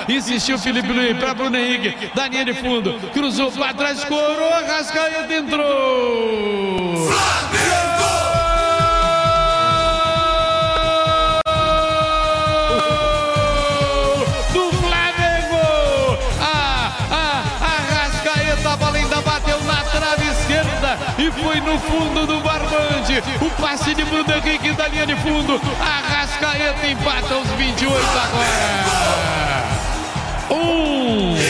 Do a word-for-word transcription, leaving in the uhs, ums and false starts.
insistiu Felipe Luiz para Bruno Henrique, da linha de fundo, cruzou para trás, corou, Arrascaeta entrou. Flamengo! Do Flamengo! Ah, ah, Arrascaeta, a bola ainda bateu na trave esquerda e foi no fundo do barbante. O passe de Bruno Henrique da linha de fundo. Arrascaeta empata aos vinte e oito agora. Um.